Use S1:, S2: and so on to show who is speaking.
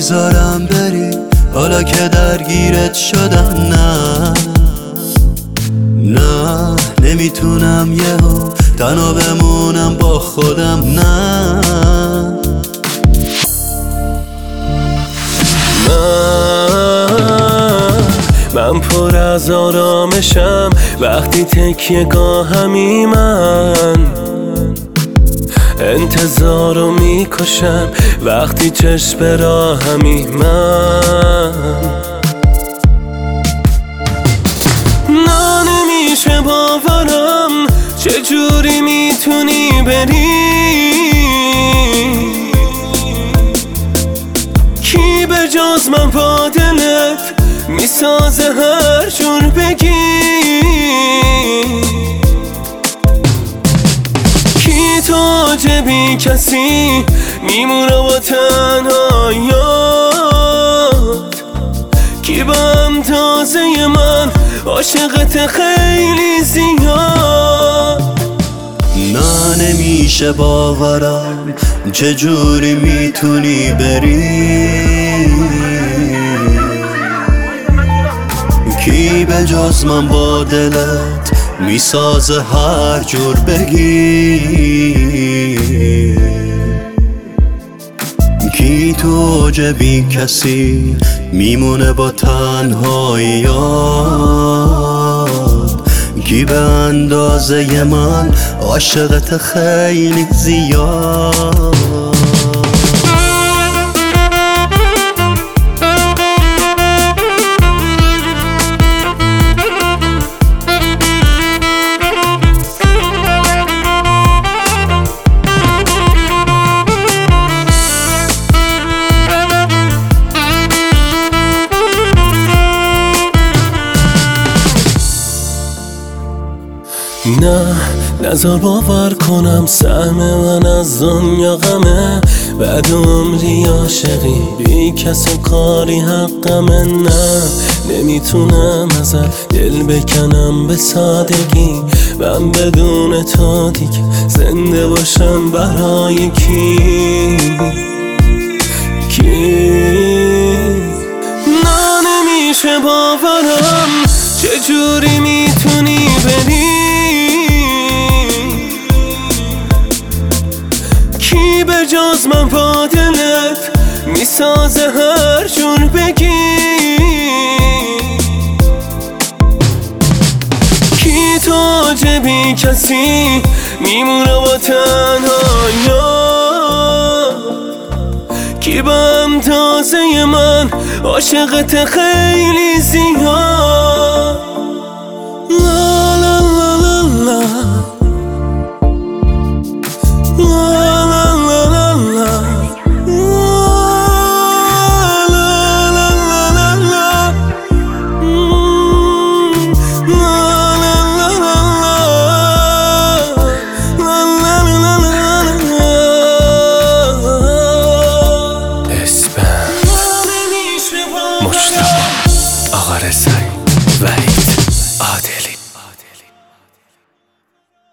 S1: نمیذارم بری حالا که درگیرت شدم. نه نمیتونم یهو تنها بمونم با خودم.
S2: من پر از آرامشم وقتی تکیه گاهمی، من انتظارو میکشم وقتی چشم به راهمی. من نمیشه باورم چجوری میتونی بری. کی به جز من با دلت میسازه هر جور بگی. کی تو عجبی کسی میمونه با تنهاییات. کی به اندازه من عاشقت خیلی زیاد.
S1: نه نمیشه باورم چجوری میتونی بری. کی به جز من با دلت میسازه هر جور بگی. کی تو عجبی کسی میمونه با تنهاییات. کی به اندازه من عاشقت خیلی زیاد.
S2: نه نظر باور کنم سهم من از دنیا غمه. بعد عمری عاشقی بی کس و کاری حقمه. نه نمیتونم ازت دل بکنم به سادگی. من بدون تو دیگه زنده باشم برای کی. نه نمیشه باورم چجوری میتونی بری. کی به جز من با دلت میسازه هر جور بگی. کی تو عجبی کسی میمونه با تنهاییات. کی به اندازه من عاشقت خیلی زیاد.